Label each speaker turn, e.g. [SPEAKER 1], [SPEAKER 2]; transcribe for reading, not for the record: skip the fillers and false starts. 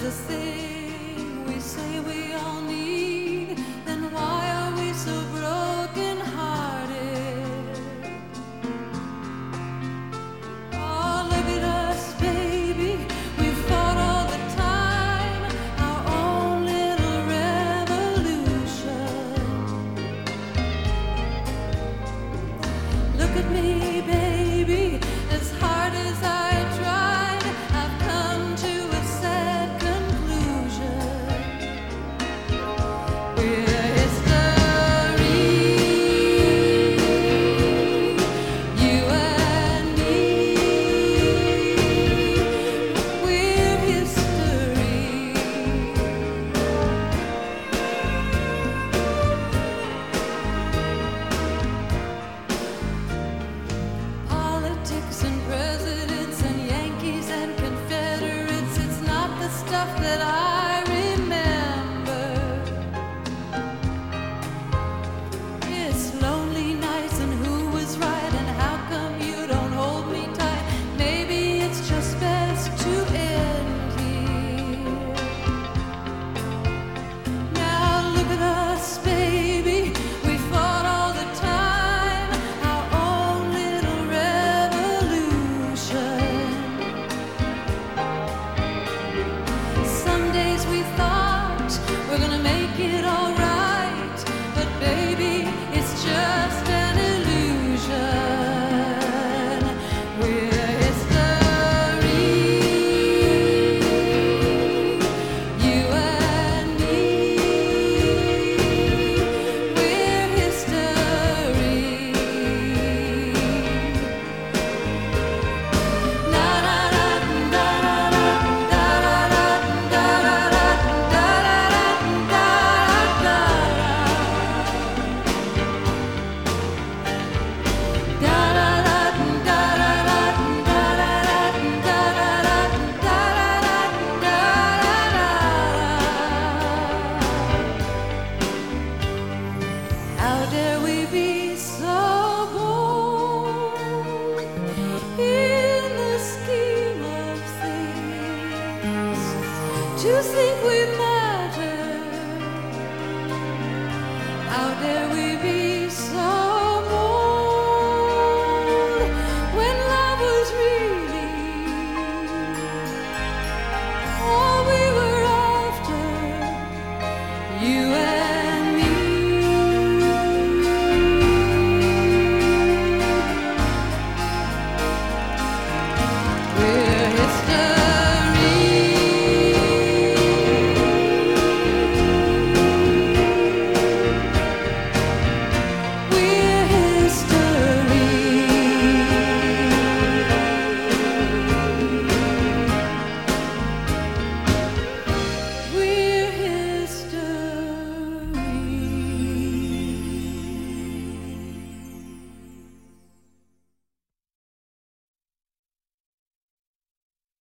[SPEAKER 1] a thing we say we all need, then why are we so broken hearted? Oh, look at us, baby, we fought all the time, our own little revolution. Look at me, baby, as hard as I tried, I've come to a sad conclusion. We're history, you and me. We're history. Politics and presidents and Yankees and Confederates, it's not the stuff that I remember. It's lonely nights and who was right and how come you don't hold me tight. Maybe it's just best to end here. Now look at us, baby, we fought all the time, our own little revolution. Some days we thought we're gonna make it all right, but baby, it's just an illusion. We're history, you and me. We're history. Na na na da da da da da da da da da da How dare we be so bold in the scheme of things, to think we